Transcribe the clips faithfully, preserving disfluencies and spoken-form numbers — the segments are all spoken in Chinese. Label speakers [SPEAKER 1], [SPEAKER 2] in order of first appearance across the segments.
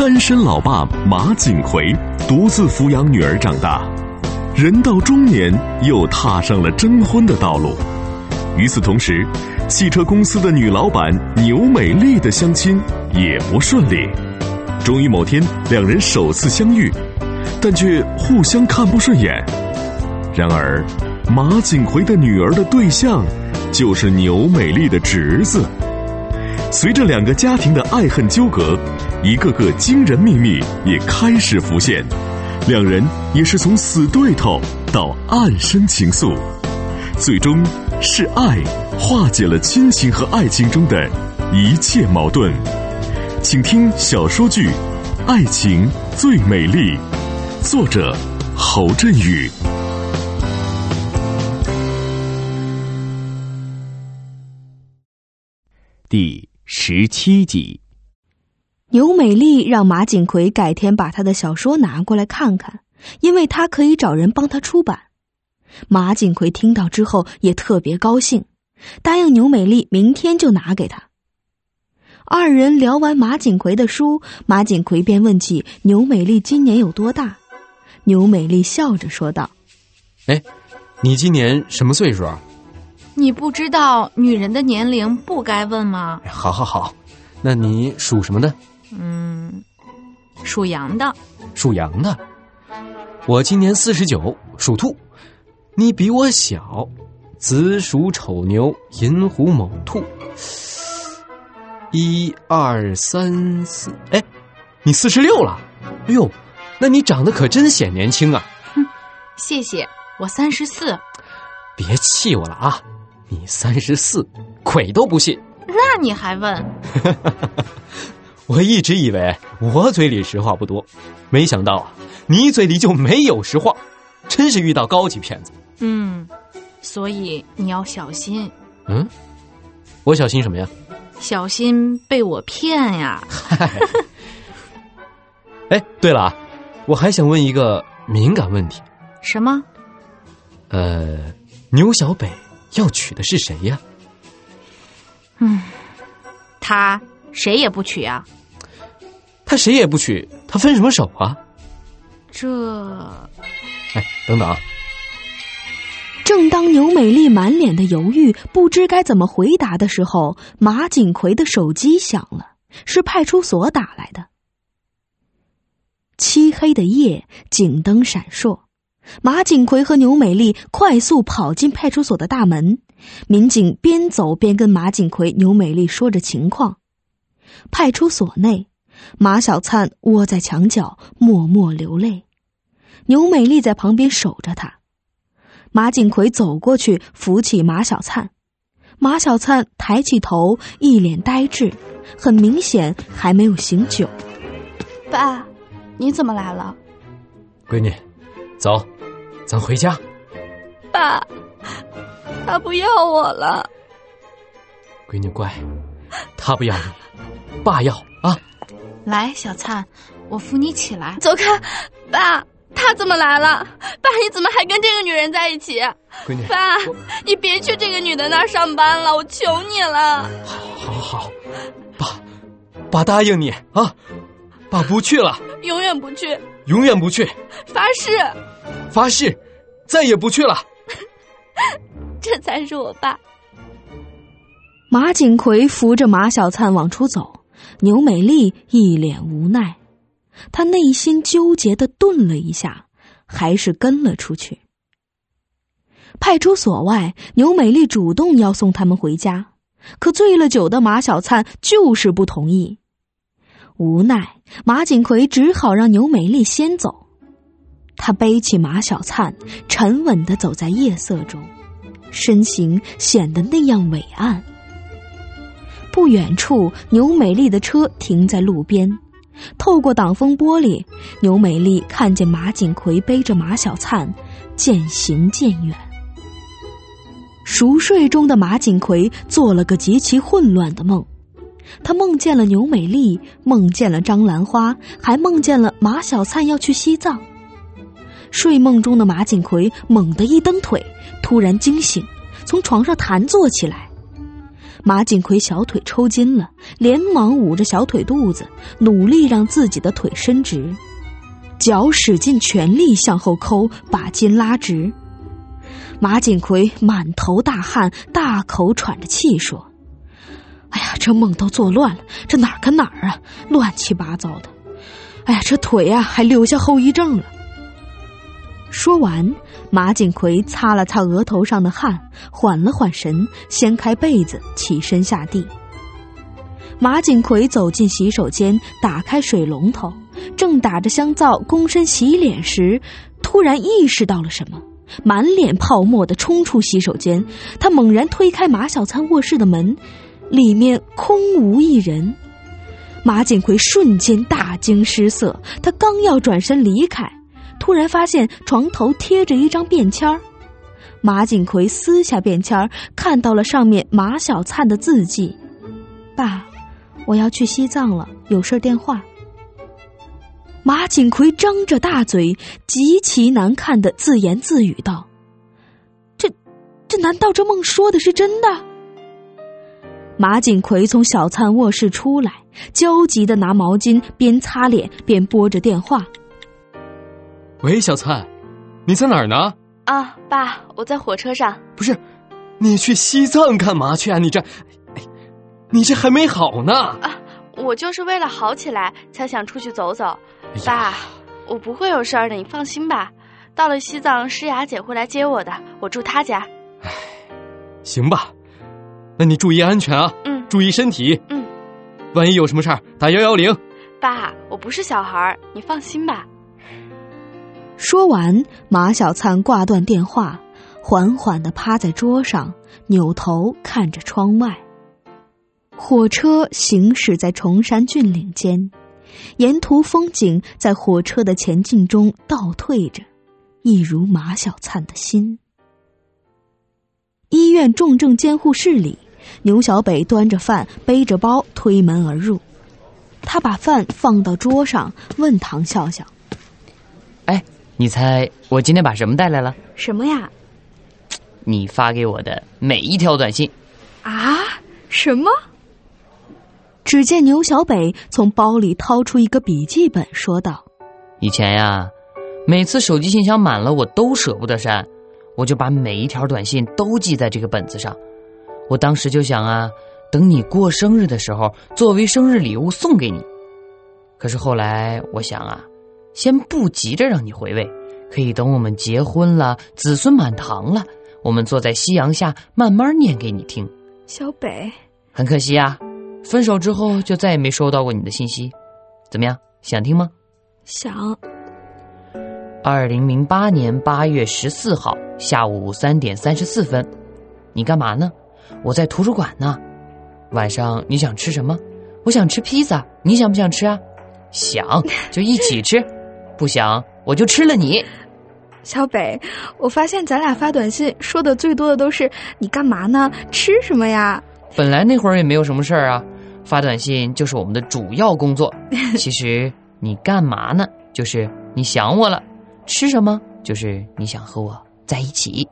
[SPEAKER 1] 单身老爸马景奎独自抚养女儿长大，人到中年又踏上了征婚的道路。与此同时，汽车公司的女老板牛美丽的相亲也不顺利。终于某天，两人首次相遇，但却互相看不顺眼。然而，马景奎的女儿的对象就是牛美丽的侄子。随着两个家庭的爱恨纠葛，一个个惊人秘密也开始浮现，两人也是从死对头到暗生情愫，最终是爱化解了亲情和爱情中的一切矛盾。请听小说剧《爱情最美丽》，作者侯振宇。
[SPEAKER 2] 第十七集。
[SPEAKER 3] 牛美丽让马景奎改天把他的小说拿过来看看，因为他可以找人帮他出版。马景奎听到之后也特别高兴，答应牛美丽明天就拿给他。二人聊完马景奎的书，马景奎便问起牛美丽今年有多大。牛美丽笑着说道：
[SPEAKER 4] 哎，你今年什么岁数啊？
[SPEAKER 5] 你不知道女人的年龄不该问吗？
[SPEAKER 4] 好好好，那你属什么的？
[SPEAKER 5] 嗯，属羊的。
[SPEAKER 4] 属羊的。我今年四十九，属兔。你比我小，子鼠丑牛寅虎卯兔。一二三四，哎，你四十六了。哎呦，那你长得可真显年轻啊。
[SPEAKER 5] 哼，谢谢，我三十四。
[SPEAKER 4] 别气我了啊，你三十四，鬼都不信。
[SPEAKER 5] 那你还问？
[SPEAKER 4] 我一直以为我嘴里实话不多，没想到啊，你嘴里就没有实话，真是遇到高级骗子。
[SPEAKER 5] 嗯，所以你要小心。
[SPEAKER 4] 嗯，我小心什么呀？
[SPEAKER 5] 小心被我骗呀。
[SPEAKER 4] 哎，对了啊，我还想问一个敏感问题。
[SPEAKER 5] 什么？
[SPEAKER 4] 呃，牛小北要娶的是谁呀？
[SPEAKER 5] 嗯，他谁也不娶啊。
[SPEAKER 4] 他谁也不娶，他分什么手啊？
[SPEAKER 5] 这……
[SPEAKER 4] 哎，等等啊！
[SPEAKER 3] 正当牛美丽满脸的犹豫，不知该怎么回答的时候，马景奎的手机响了，是派出所打来的。漆黑的夜，警灯闪烁，马景奎和牛美丽快速跑进派出所的大门，民警边走边跟马景奎、牛美丽说着情况。派出所内，马小灿窝在墙角默默流泪，牛美丽在旁边守着他。马景奎走过去扶起马小灿，马小灿抬起头，一脸呆滞，很明显还没有醒酒。
[SPEAKER 6] 爸，你怎么来了？
[SPEAKER 4] 闺女，走，咱回家。
[SPEAKER 6] 爸，他不要我了。
[SPEAKER 4] 闺女乖，他不要你，爸要啊。
[SPEAKER 5] 来，小灿，我扶你起来。
[SPEAKER 6] 走开，爸。他怎么来了？爸，你怎么还跟这个女人在一起？
[SPEAKER 4] 闺女，
[SPEAKER 6] 爸，你别去这个女的那儿上班了，我求你了。
[SPEAKER 4] 好，好，好，爸，爸答应你啊，爸不去了，
[SPEAKER 6] 永远不去，
[SPEAKER 4] 永远不去，
[SPEAKER 6] 发誓，
[SPEAKER 4] 发誓，再也不去了。
[SPEAKER 6] 这才是我爸。
[SPEAKER 3] 马景奎扶着马小灿往出走，牛美丽一脸无奈。他内心纠结地顿了一下，还是跟了出去。派出所外，牛美丽主动要送他们回家，可醉了酒的马小灿就是不同意。无奈，马景奎只好让牛美丽先走。他背起马小灿，沉稳地走在夜色中，身形显得那样伟岸。不远处，牛美丽的车停在路边。透过挡风玻璃，牛美丽看见马景奎背着马小灿渐行渐远。熟睡中的马景奎做了个极其混乱的梦，他梦见了牛美丽，梦见了张兰花，还梦见了马小灿要去西藏。睡梦中的马景奎猛地一蹬腿，突然惊醒，从床上弹坐起来。 马锦奎小腿抽筋了，连忙捂着小腿肚子，努力让自己的腿伸直，脚使尽全力向后抠，把筋拉直。马锦奎满头大汗，大口喘着气说：哎呀，这梦都做乱了，这哪儿跟哪儿啊，乱七八糟的。哎呀，这腿啊还留下后遗症了。说完，马锦奎擦了擦额头上的汗，缓了缓神，掀开被子，起身下地。马锦奎走进洗手间，打开水龙头，正打着香皂躬身洗脸时，突然意识到了什么，满脸泡沫地冲出洗手间。他猛然推开马小灿卧室的门，里面空无一人。马锦奎瞬间大惊失色，他刚要转身离开，突然发现床头贴着一张便签儿。马锦奎撕下便签儿，看到了上面马小灿的字迹：爸，我要去西藏了，有事电话。马锦奎张着大嘴，极其难看的自言自语道：这这难道这梦说的是真的？马锦奎从小灿卧室出来，焦急地拿毛巾边擦脸边拨着电话。
[SPEAKER 4] 喂，小灿，你在哪儿呢？
[SPEAKER 6] 啊，爸，我在火车上。
[SPEAKER 4] 不是，你去西藏干嘛去啊？你这，哎，你这还没好呢。
[SPEAKER 6] 啊，我就是为了好起来才想出去走走。
[SPEAKER 4] 哎、
[SPEAKER 6] 爸，我不会有事儿的，你放心吧。到了西藏，诗雅姐会来接我的，我住她家。
[SPEAKER 4] 哎，行吧，那你注意安全啊。
[SPEAKER 6] 嗯，
[SPEAKER 4] 注意身体。
[SPEAKER 6] 嗯，
[SPEAKER 4] 万一有什么事儿，打幺幺零。
[SPEAKER 6] 爸，我不是小孩，你放心吧。
[SPEAKER 3] 说完，马小灿挂断电话，缓缓地趴在桌上，扭头看着窗外。火车行驶在崇山峻岭间，沿途风景在火车的前进中倒退着，一如马小灿的心。医院重症监护室里，牛小北端着饭，背着包推门而入。他把饭放到桌上，问唐笑笑：
[SPEAKER 2] 哎，你猜我今天把什么带来了？
[SPEAKER 6] 什么呀？
[SPEAKER 2] 你发给我的每一条短信。
[SPEAKER 6] 啊？什么？
[SPEAKER 3] 只见牛小北从包里掏出一个笔记本，说道：
[SPEAKER 2] 以前呀，每次手机信箱满了，我都舍不得删，我就把每一条短信都记在这个本子上。我当时就想啊，等你过生日的时候，作为生日礼物送给你。可是后来我想啊，先不急着让你回味，可以等我们结婚了，子孙满堂了，我们坐在夕阳下慢慢念给你听。
[SPEAKER 6] 小北，
[SPEAKER 2] 很可惜啊，分手之后就再也没收到过你的信息。怎么样，想听吗？
[SPEAKER 6] 想。
[SPEAKER 2] 二零零八年八月十四号下午三点三十四分，你干嘛呢？我在图书馆呢。晚上你想吃什么？我想吃披萨，你想不想吃啊？想就一起吃，不想我就吃了你。
[SPEAKER 6] 小北，我发现咱俩发短信说的最多的都是你干嘛呢？吃什么呀？
[SPEAKER 2] 本来那会儿也没有什么事儿啊，发短信就是我们的主要工作。其实你干嘛呢？就是你想我了。吃什么？就是你想和我在一起。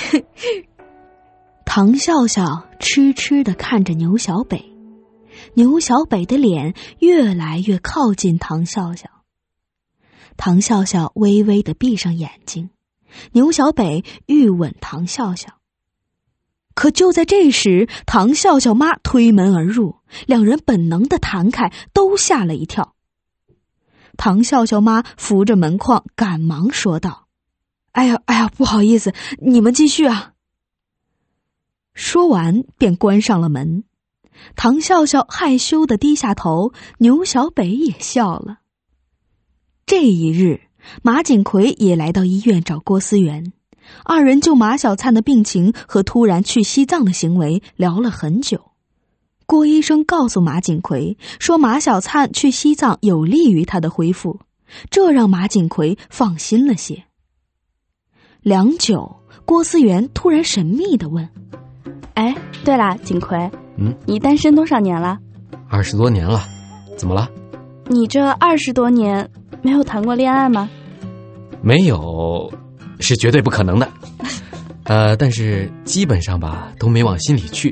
[SPEAKER 3] 唐笑笑痴痴地看着牛小北，牛小北的脸越来越靠近唐笑笑。唐笑笑微微地闭上眼睛，牛小北欲吻唐笑笑。可就在这时，唐笑笑妈推门而入，两人本能地弹开，都吓了一跳。唐笑笑妈扶着门框，赶忙说道：哎呀哎呀，不好意思，你们继续啊。说完便关上了门。唐笑笑害羞地低下头，牛小北也笑了。这一日，马锦奎也来到医院找郭思源，二人就马小灿的病情和突然去西藏的行为聊了很久。郭医生告诉马锦奎说，马小灿去西藏有利于他的恢复，这让马锦奎放心了些。良久，郭思源突然神秘地问：
[SPEAKER 6] 哎，对了，锦奎，
[SPEAKER 4] 嗯，
[SPEAKER 6] 你单身多少年了？
[SPEAKER 4] 二十多年了，怎么了？
[SPEAKER 6] 你这二十多年没有谈过恋爱吗？
[SPEAKER 4] 没有，是绝对不可能的。呃，但是基本上吧，都没往心里去，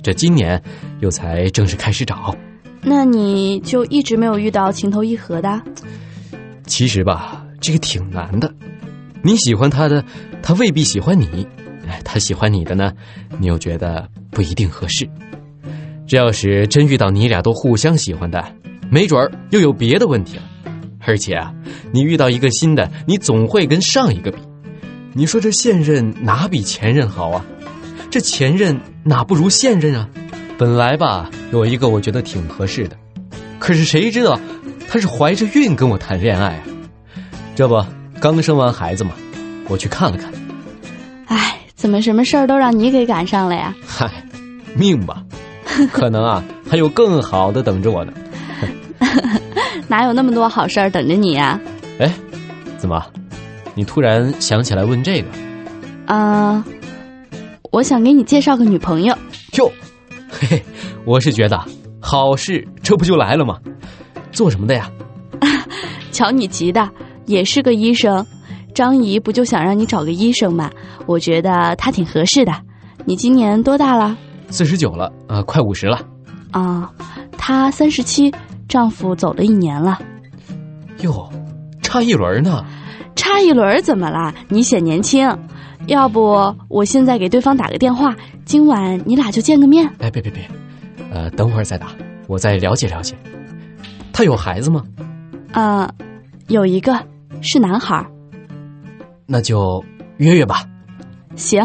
[SPEAKER 4] 这今年又才正式开始找。
[SPEAKER 3] 那你就一直没有遇到情投意合的？
[SPEAKER 4] 其实吧，这个挺难的。你喜欢他的，他未必喜欢你；他喜欢你的呢，你又觉得不一定合适。这要是真遇到你俩都互相喜欢的，没准儿又有别的问题了。而且啊，你遇到一个新的，你总会跟上一个比。你说这现任哪比前任好啊？这前任哪不如现任啊？本来吧，有一个我觉得挺合适的，可是谁知道他是怀着孕跟我谈恋爱啊。这不刚生完孩子嘛，我去看了看。
[SPEAKER 3] 哎，怎么什么事儿都让你给赶上了呀？
[SPEAKER 4] 嗨，命吧，可能啊还有更好的等着我呢。
[SPEAKER 3] 哪有那么多好事儿等着你呀？
[SPEAKER 4] 哎，怎么你突然想起来问这个？
[SPEAKER 3] 啊、呃，我想给你介绍个女朋友。
[SPEAKER 4] 哟，嘿嘿，我是觉得好事这不就来了吗？做什么的呀？
[SPEAKER 3] 瞧你急的，也是个医生。张姨不就想让你找个医生吗？我觉得他挺合适的。你今年多大了？
[SPEAKER 4] 四十九了，啊、呃，快五十了。
[SPEAKER 3] 啊、呃，她三十七，丈夫走了一年了。
[SPEAKER 4] 哟，差一轮呢。
[SPEAKER 3] 差一轮怎么了？你显年轻。要不我现在给对方打个电话，今晚你俩就见个面。
[SPEAKER 4] 哎，别别别，呃，等会儿再打，我再了解了解。他有孩子吗？
[SPEAKER 3] 啊、呃，有一个，是男孩。
[SPEAKER 4] 那就约约吧。
[SPEAKER 3] 行。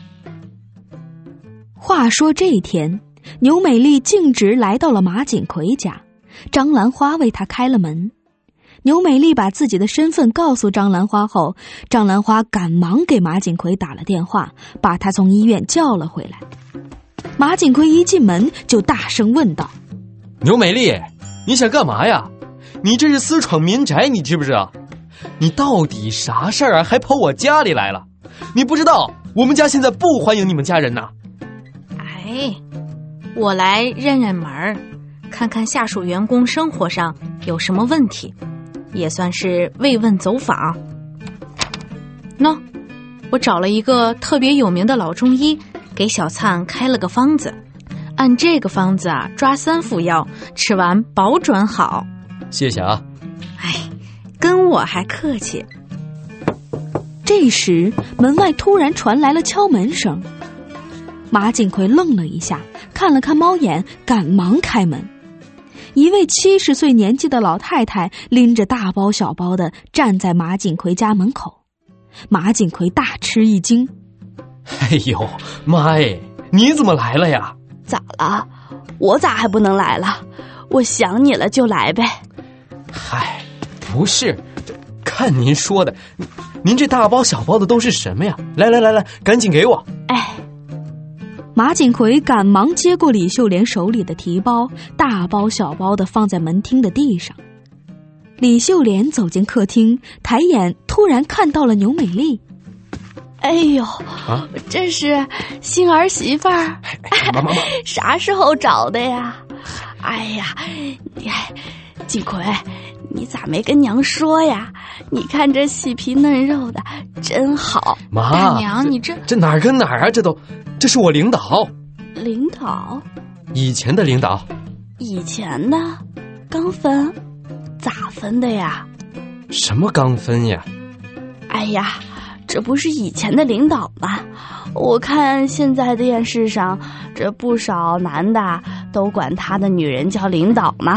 [SPEAKER 6] 话说这一天，牛美丽径直来到了马锦葵家，张兰花为她开了门。牛美丽把自己的身份告诉张兰花后，张兰花赶忙给马锦葵打了电话，把她从医院叫了回来。马锦葵一进门就大声问道：
[SPEAKER 4] 牛美丽，你想干嘛呀？你这是私闯民宅，你知不知道？你到底啥事儿啊？还跑我家里来了？你不知道我们家现在不欢迎你们家人呐。
[SPEAKER 5] 哎，我来认认门儿，看看下属员工生活上有什么问题，也算是慰问走访。喏，我找了一个特别有名的老中医，给小灿开了个方子，按这个方子啊，抓三服药，吃完保准好。
[SPEAKER 4] 谢谢啊。
[SPEAKER 5] 哎，跟我还客气。
[SPEAKER 6] 这时门外突然传来了敲门声。马锦葵愣了一下，看了看猫眼，赶忙开门。一位七十岁年纪的老太太拎着大包小包的站在马锦葵家门口。马锦葵大吃一惊：
[SPEAKER 4] 哎呦妈耶，你怎么来了呀？
[SPEAKER 3] 咋了？我咋还不能来了？我想你了就来呗。
[SPEAKER 4] 嗨，不是，看您说的，您这大包小包的都是什么呀？来来来来，赶紧给我。
[SPEAKER 3] 哎，
[SPEAKER 6] 马锦葵赶忙接过李秀莲手里的提包，大包小包的放在门厅的地上。李秀莲走进客厅，抬眼突然看到了牛美丽。
[SPEAKER 3] 哎呦，
[SPEAKER 4] 啊，
[SPEAKER 3] 这是新儿媳妇儿，
[SPEAKER 4] 妈妈妈，
[SPEAKER 3] 啥时候找的呀？哎呀，你锦葵，你咋没跟娘说呀？你看这细皮嫩肉的，真好。
[SPEAKER 4] 妈，
[SPEAKER 5] 大娘，你这
[SPEAKER 4] 这哪儿跟哪儿啊？这都，这是我领导，
[SPEAKER 3] 领导，
[SPEAKER 4] 以前的领导，
[SPEAKER 3] 以前的，刚分，咋分的呀？
[SPEAKER 4] 什么刚分呀？
[SPEAKER 3] 哎呀，这不是以前的领导吗？我看现在电视上，这不少男的都管他的女人叫领导呢。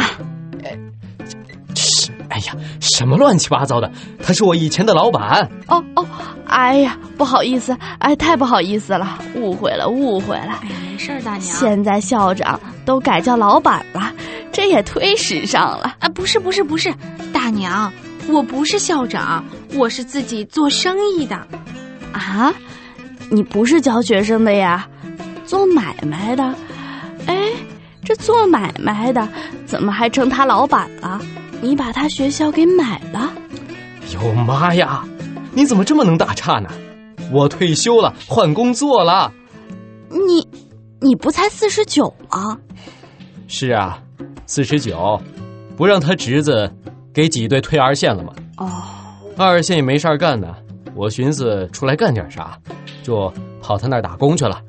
[SPEAKER 4] 是，哎呀，什么乱七八糟的？他是我以前的老板。
[SPEAKER 3] 哦哦，哎呀，不好意思，哎，太不好意思了，误会了，误会了。
[SPEAKER 5] 哎呀，没事儿，大娘。
[SPEAKER 3] 现在校长都改叫老板了，这也忒时尚了。
[SPEAKER 5] 啊，不是不是不是，大娘，我不是校长，我是自己做生意的。
[SPEAKER 3] 啊？你不是教学生的呀？做买卖的？哎，这做买卖的怎么还成他老板了？你把他学校给买了？
[SPEAKER 4] 哟妈呀，你怎么这么能打岔呢？我退休了，换工作了。
[SPEAKER 3] 你你不才四十九吗？
[SPEAKER 4] 是啊，四十九，不让他侄子给挤兑退二线了吗？
[SPEAKER 3] 哦，
[SPEAKER 4] 二线也没事儿干呢，我寻思出来干点啥，就跑他那儿打工去了。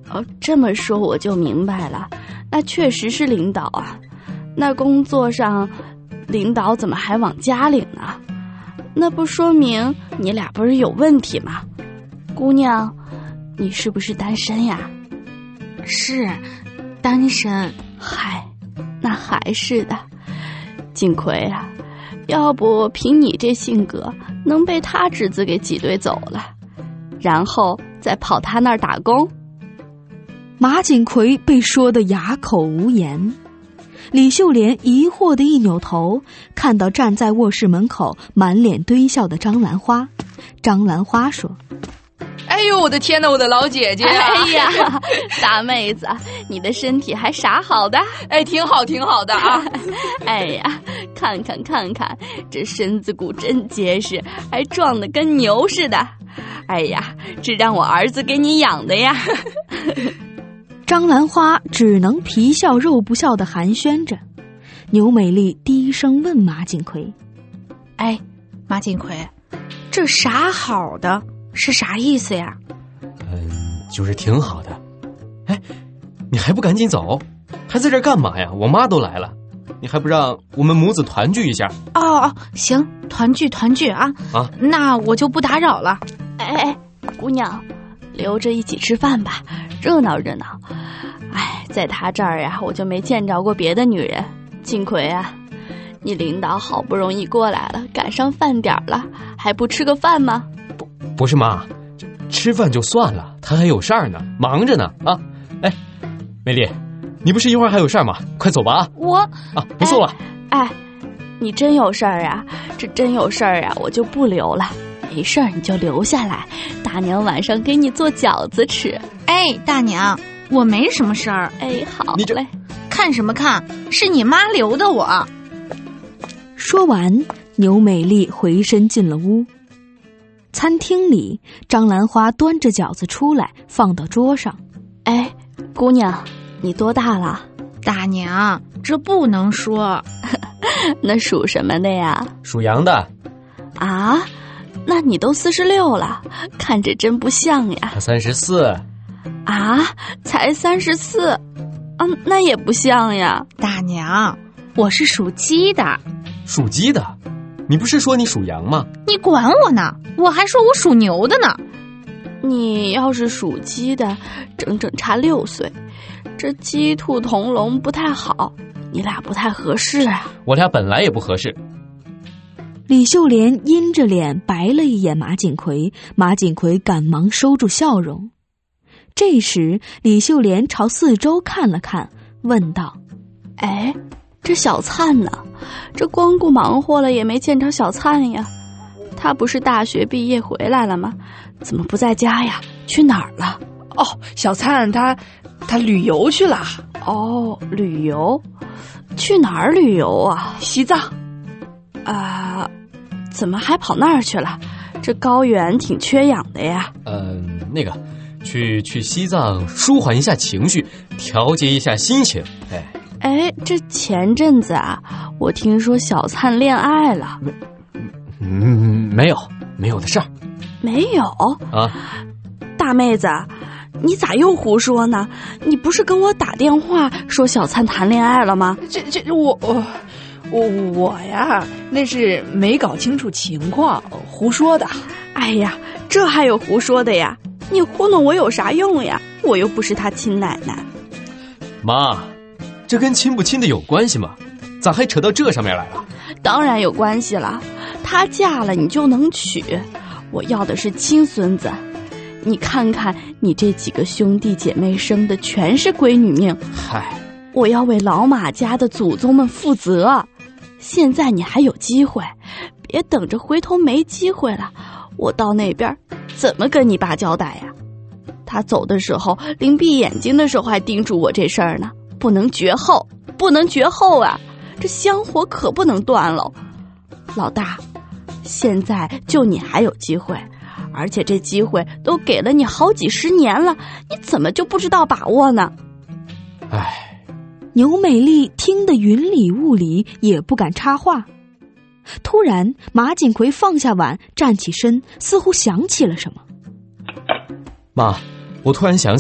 [SPEAKER 6] 哦，这么说我就明白了，那确实是领导啊。那工作上，领导怎么还往家领呢？那不说明你俩不是有问题吗？姑娘，你是不是单身呀？
[SPEAKER 5] 是，单身。
[SPEAKER 6] 嗨，那还是的。锦葵啊，要不凭你这性格，能被他侄子给挤兑走了，然后再跑他那儿打工？
[SPEAKER 3] 马锦葵被说得哑口无言。李秀莲疑惑地一扭头，看到站在卧室门口满脸堆笑的张兰花。张兰花说：
[SPEAKER 7] 哎呦，我的天哪，我的老姐姐呀！
[SPEAKER 6] 哎呀，大妹子，你的身体还啥好的？
[SPEAKER 7] 哎，挺好，挺好的啊！
[SPEAKER 6] 哎呀，看看看看，这身子骨真结实，还壮得跟牛似的。哎呀，这让我儿子给你养的呀！
[SPEAKER 3] 张兰花只能皮笑肉不笑地寒暄着。牛美丽低声问马锦葵：
[SPEAKER 5] 哎，马锦葵，这啥好的是啥意思呀？
[SPEAKER 4] 嗯，就是挺好的。哎，你还不赶紧走？还在这儿干嘛呀？我妈都来了，你还不让我们母子团聚一下？
[SPEAKER 5] 哦哦，行，团聚团聚啊！
[SPEAKER 4] 啊，
[SPEAKER 5] 那我就不打扰了。
[SPEAKER 6] 哎哎，姑娘，留着一起吃饭吧，热闹热闹。哎，在他这儿呀，我就没见着过别的女人。锦葵啊，你领导好不容易过来了，赶上饭点了，还不吃个饭吗？
[SPEAKER 4] 不，不是妈，吃饭就算了，他还有事儿呢，忙着呢啊！哎，美丽，你不是一会儿还有事儿吗？快走吧啊！
[SPEAKER 6] 我
[SPEAKER 4] 啊，不送了。
[SPEAKER 6] 哎，哎你真有事儿啊？这真有事儿啊，我就不留了。没事儿你就留下来，大娘晚上给你做饺子吃。
[SPEAKER 5] 哎，大娘，我没什么事儿。
[SPEAKER 6] 哎，好嘞。
[SPEAKER 5] 看什么看？是你妈留的我。
[SPEAKER 3] 说完，牛美丽回身进了屋。餐厅里，张兰花端着饺子出来，放到桌上。
[SPEAKER 6] 哎，姑娘，你多大了？
[SPEAKER 5] 大娘，这不能说。
[SPEAKER 6] 那属什么的呀？
[SPEAKER 4] 属羊的。
[SPEAKER 6] 啊，那你都四十六了，看着真不像呀。
[SPEAKER 4] 他三十四。
[SPEAKER 6] 啊，才三十四，嗯，那也不像呀。
[SPEAKER 5] 大娘，我是属鸡的。
[SPEAKER 4] 属鸡的？你不是说你属羊吗？
[SPEAKER 5] 你管我呢，我还说我属牛的呢。
[SPEAKER 6] 你要是属鸡的，整整差六岁，这鸡兔同笼不太好，你俩不太合适啊。
[SPEAKER 4] 我俩本来也不合适。
[SPEAKER 3] 李秀莲阴着脸白了一眼马锦葵，马锦葵赶忙收住笑容。这时，李秀莲朝四周看了看，问道：
[SPEAKER 6] 哎，这小灿呢？这光顾忙活了，也没见着小灿呀。他不是大学毕业回来了吗？怎么不在家呀？去哪儿了？
[SPEAKER 7] 哦，小灿他他旅游去了。
[SPEAKER 6] 哦，旅游？去哪儿旅游啊？
[SPEAKER 7] 西藏。
[SPEAKER 6] 啊、呃，怎么还跑那儿去了？这高原挺缺氧的呀。
[SPEAKER 4] 嗯、呃，那个，去去西藏舒缓一下情绪，调节一下心情。哎
[SPEAKER 6] 哎，这前阵子啊，我听说小灿恋爱了。
[SPEAKER 4] 嗯，没有，没有的事儿。
[SPEAKER 6] 没有
[SPEAKER 7] 啊？
[SPEAKER 6] 大妹子，你咋又胡说呢？你不是跟我打电话说小灿谈恋爱了吗？
[SPEAKER 7] 这这我我我我呀，那是没搞清楚情况，胡说的。
[SPEAKER 6] 哎呀，这还有胡说的呀？你糊弄我有啥用呀？我又不是他亲奶奶。
[SPEAKER 4] 妈，这跟亲不亲的有关系吗？咋还扯到这上面来了？
[SPEAKER 6] 当然有关系了，她嫁了你就能娶，我要的是亲孙子。你看看你这几个兄弟姐妹生的全是闺女命，
[SPEAKER 4] 嗨，
[SPEAKER 6] 我要为老马家的祖宗们负责。现在你还有机会，别等着回头没机会了，我到那边怎么跟你爸交代呀？他走的时候临闭眼睛的时候还叮嘱我这事儿呢，不能绝后，不能绝后啊，这香火可不能断喽。老大，现在就你还有机会，而且这机会都给了你好几十年了，你怎么就不知道把握呢？
[SPEAKER 4] 唉，
[SPEAKER 3] 牛美丽听得云里雾里，也不敢插话。突然，马锦葵放下碗，站起身，似乎想起了什么。
[SPEAKER 4] 妈，我突然想起来，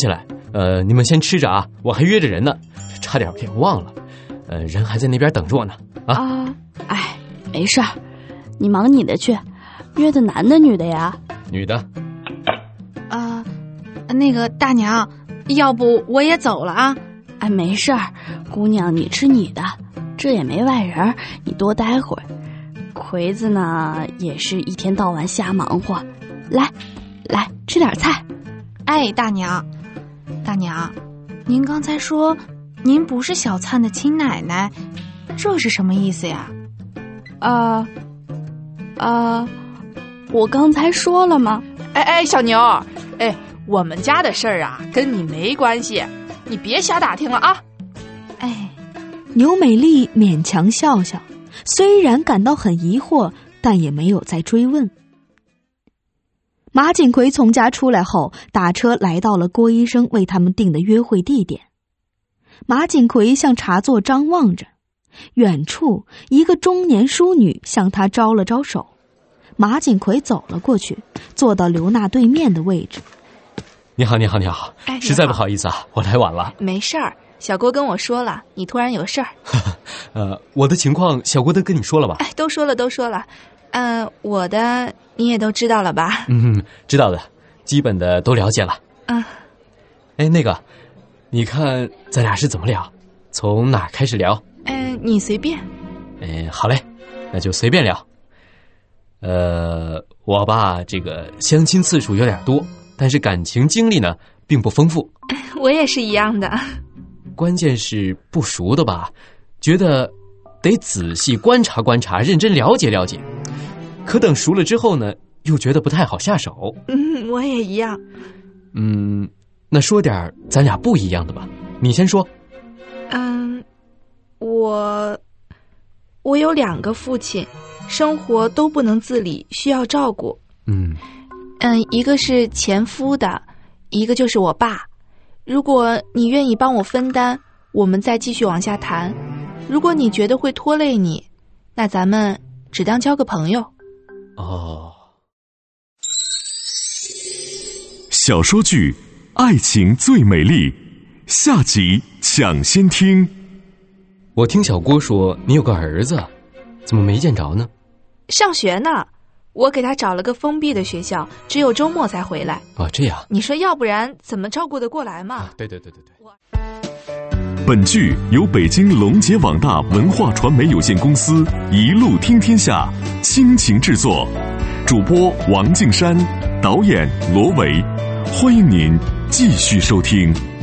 [SPEAKER 4] 呃，你们先吃着啊，我还约着人呢，差点给忘了。呃，人还在那边等着我呢。啊，
[SPEAKER 6] 啊哎，没事儿，你忙你的去。约的男的女的呀？
[SPEAKER 4] 女的。
[SPEAKER 5] 啊、呃，那个大娘，要不我也走了啊？
[SPEAKER 6] 哎，没事儿，姑娘你吃你的，这也没外人，你多待会儿。葵子呢，也是一天到晚瞎忙活。来，来吃点菜。
[SPEAKER 5] 哎，大娘，大娘，您刚才说您不是小灿的亲奶奶，这是什么意思呀？
[SPEAKER 6] 啊啊，我刚才说了吗？
[SPEAKER 7] 哎哎，小牛，哎，我们家的事儿啊，跟你没关系，你别瞎打听了啊。
[SPEAKER 5] 哎，
[SPEAKER 3] 牛美丽勉强笑笑，虽然感到很疑惑，但也没有再追问。马锦葵从家出来后，打车来到了郭医生为他们定的约会地点。马锦葵向茶座张望着，远处一个中年淑女向他招了招手。马锦葵走了过去，坐到刘娜对面的位置。
[SPEAKER 4] 你好，你好，你好，
[SPEAKER 7] 哎，
[SPEAKER 4] 实在不好意思啊，我来晚了。
[SPEAKER 7] 没事儿，小郭跟我说了，你突然有事儿。
[SPEAKER 4] 呃，我的情况小郭都跟你说了吧？
[SPEAKER 7] 哎，都说了，都说了。嗯、呃，我的你也都知道了吧？
[SPEAKER 4] 嗯，知道的，基本的都了解了。
[SPEAKER 7] 嗯，
[SPEAKER 4] 哎，那个，你看咱俩是怎么聊？从哪儿开始聊？
[SPEAKER 7] 嗯、呃，你随便。
[SPEAKER 4] 哎，好嘞，那就随便聊。呃，我吧，这个相亲次数有点多，但是感情经历呢并不丰富。
[SPEAKER 7] 我也是一样的。
[SPEAKER 4] 关键是不熟的吧，觉得得仔细观察观察，认真了解了解。可等熟了之后呢，又觉得不太好下手。
[SPEAKER 7] 嗯，我也一样。
[SPEAKER 4] 嗯，那说点咱俩不一样的吧。你先说。
[SPEAKER 7] 嗯，我我有两个父亲，生活都不能自理，需要照顾。
[SPEAKER 4] 嗯
[SPEAKER 7] 嗯，一个是前夫的，一个就是我爸。如果你愿意帮我分担，我们再继续往下谈；如果你觉得会拖累你，那咱们只当交个朋友。
[SPEAKER 4] 哦。
[SPEAKER 1] 小说剧《爱情最美丽》下集抢先听。
[SPEAKER 4] 我听小郭说你有个儿子，怎么没见着呢？
[SPEAKER 7] 上学呢，我给他找了个封闭的学校，只有周末才回来。
[SPEAKER 4] 啊，这样。
[SPEAKER 7] 你说要不然怎么照顾得过来嘛？
[SPEAKER 4] 啊，对对对对对。
[SPEAKER 1] 本剧由北京龙杰网大文化传媒有限公司一路听天下倾情制作，主播王敬山，导演罗维。欢迎您继续收听。